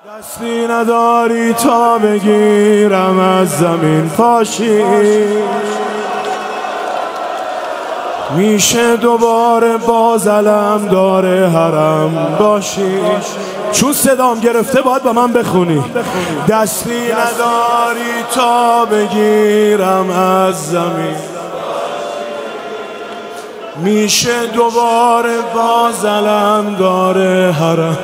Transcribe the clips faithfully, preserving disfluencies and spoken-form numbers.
دستی نداری تا بگیرم از زمین پاشی، میشه دوباره باز علم داره حرم باشی. چون صدام گرفته باید با من بخونی. دستی نداری تا بگیرم از زمین، میشه دوباره باز علم داره حرم.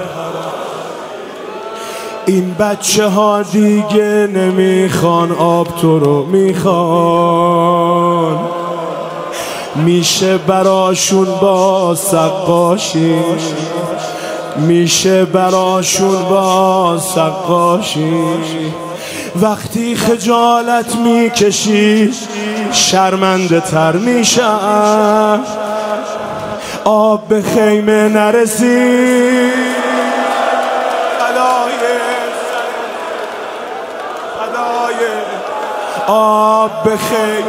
این بچه ها دیگه نمیخوان آب، تو رو میخوان. میشه براشون با سقاشی، میشه براشون با سقاشی. وقتی خجالت میکشی شرمنده تر میشم. آب به خیمه نرسی، آب بخیر.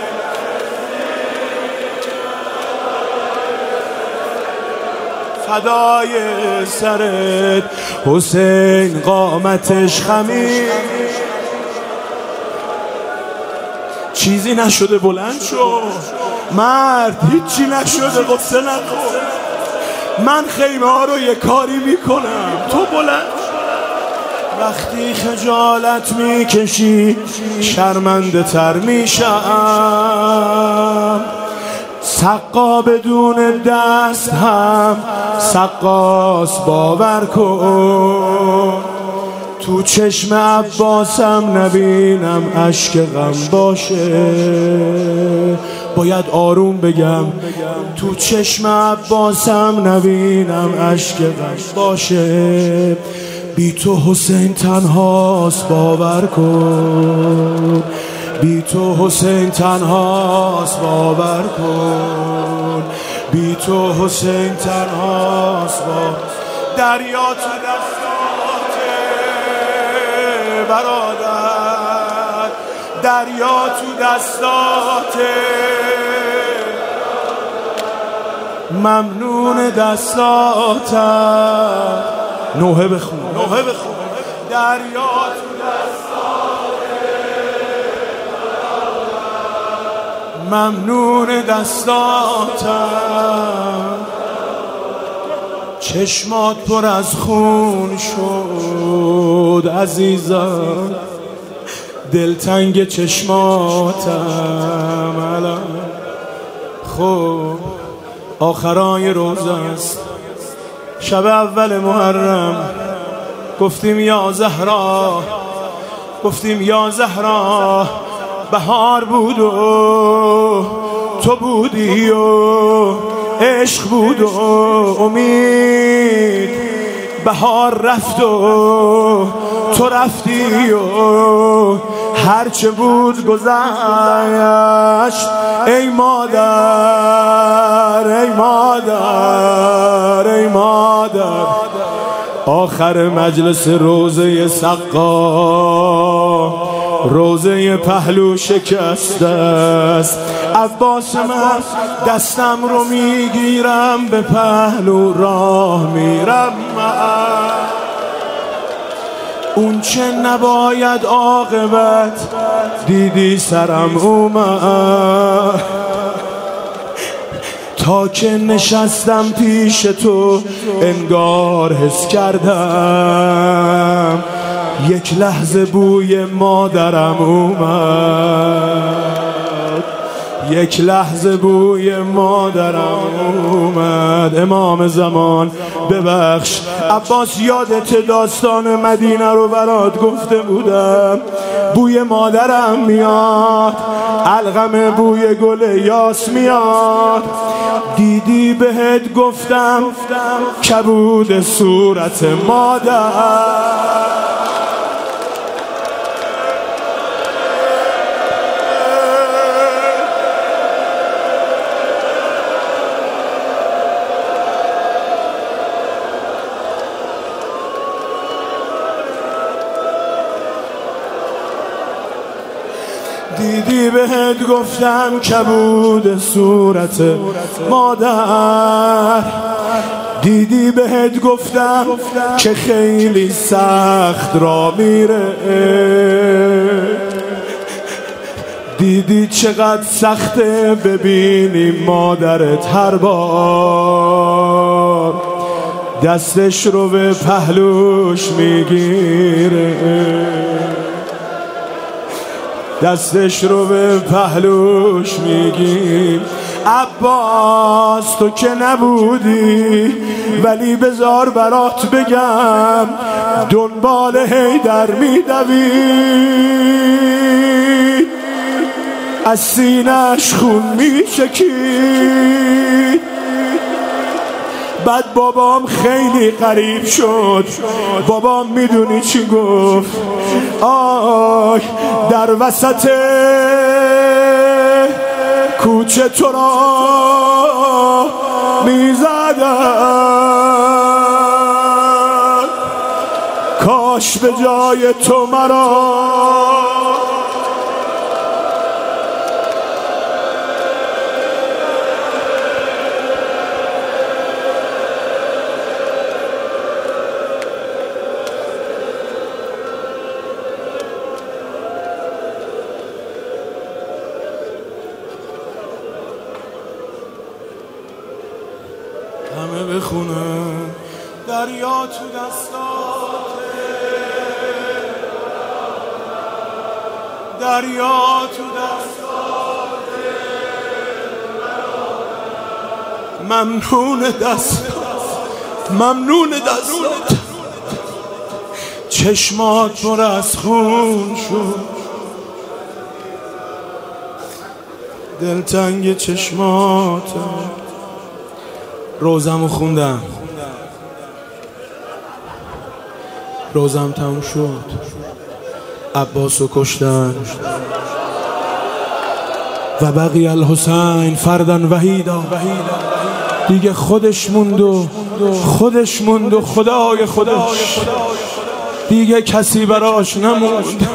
فدای سرت حسین، قامتش خمیر. چیزی نشده بلند شو مرد، هیچی نشده قصه نکن. من خیمه ها رو یه کاری میکنم، تو بلند. وقتی خجالت میکشی شرمنده تر میشم. سقا بدون دست هم سقاس، باور کن. تو چشم عباسم نبینم اشک غم باشه. باید آروم بگم، تو چشم عباسم نبینم اشک غم باشه. بی تو حسین تنهاست، باور کن. بی تو حسین تنهاست، باور کن. بی تو حسین تنهاست. با دریا تو دستاته برادر، دریا تو دستاته. ممنون دستاتم. نوحه بخون، نوحه بخون. دریا تو دستاتم، ممنون دستاتم. چشمات پر از خون شد عزیزم، دلتنگ چشماتم الان. خب آخرای روزه است، شب اول محرم. گفتیم یا زهرا، گفتیم یا زهرا. بهار بود و تو بودی و عشق بود و امید. بهار رفت و تو رفتی و هرچه بود گذشت. ای مادر، ای مادر، ای مادر. آخر مجلس روزه سقا، روزه پهلو شکسته است. عباس من دستم رو میگیرم، به پهلو راه میرم. اون چه نباید عاقبت دیدی سرم اومد. تا که نشستم پیش تو انگار حس کردم یک لحظه بوی مادرم اومد. یک لحظه بوی مادرم اومد. امام زمان ببخش عباس، یادت داستان مدینه رو برات گفته بودم. بوی مادرم میاد، الغم بوی گل یاس میاد. دیدی بهت گفتم کبود صورت مادر. دیدی بهت گفتم کبود صورت مادر. دیدی بهت گفتم که خیلی سخت را میره، دیدی چقدر سخته ببینی مادرت هر بار دستش رو به پهلوش میگیره، دستش رو به پهلوش میگیر. عباس تو که نبودی ولی بذار برات بگم دنبال حیدر میدوید، از سینه‌اش خون میچکید. بعد بابام خیلی غریب شد، بابام میدونی چی گفت؟ آی در وسط کوچه تو را میزدن، کاش به جای تو مرا همه بخونن. دریا تو دستاته، دریا تو دستاته، ممنون دستات، ممنون دستات. چشمات پر از خون شد، دلتنگ چشمات. روزمو خوندم، روزم تموم شد، عباسو کشتن و بقی الحسین فردن وحیدا. دیگه خودش موند و خودش موند و خدای خودش، دیگه کسی براش نموند.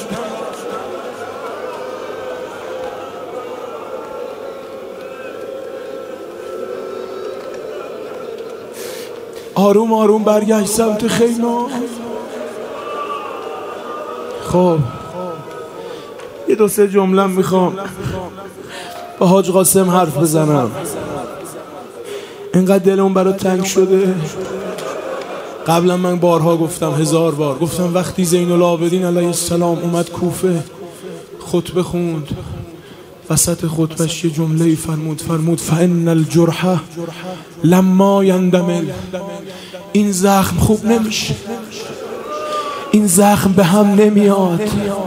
آروم آروم برگشت سمت خیمه. خب یه دو سه جمله میخوام با حاج قاسم حرف بزنم. اینقدر دلم برا تنگ شده. قبلا من بارها گفتم، هزار بار گفتم، وقتی زین العابدین علیه السلام اومد کوفه خطبه خوند، وسط خطبش یه جمله فرمود، فرمود فإن الجرح لما یندمل. این زخم خوب نمیشه، این زخم به هم نمیاد،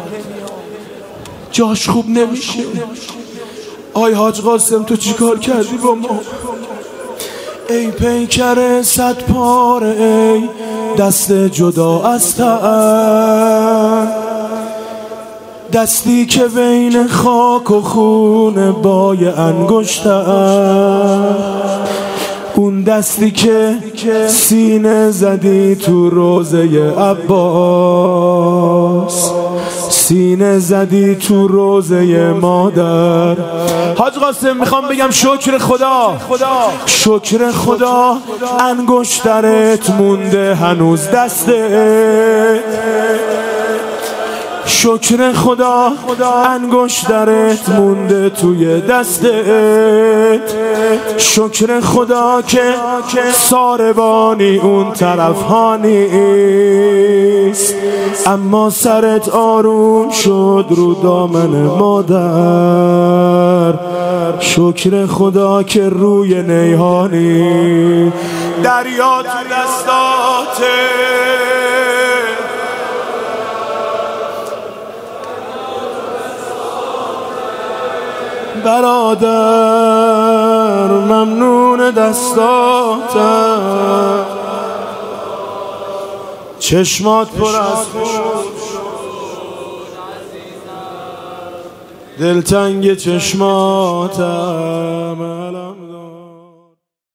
جاش خوب نمیشه. آی حاج قاسم تو چی کار کردی با ما؟ ای پیکر صد پاره، ای دست جدا از تن، دستی که بین خاک و خون بای انگشتم، اون دستی که سینه زدی تو روزه عباس، سینه زدی تو روزه مادر. حاج قاسم میخوام بگم شکر خدا، شکر خدا انگشترت مونده هنوز دسته، شکر خدا انگشترت مونده توی دستت، شکر خدا که ساربانی اون طرف ها نیست، اما سرت آروم شد رو دامن مادر، شکر خدا که روی نیهانی. دریا تو دستاته، برادر ممنون دستاتم، چشمات پر از خون، دلتنگ چشماتم.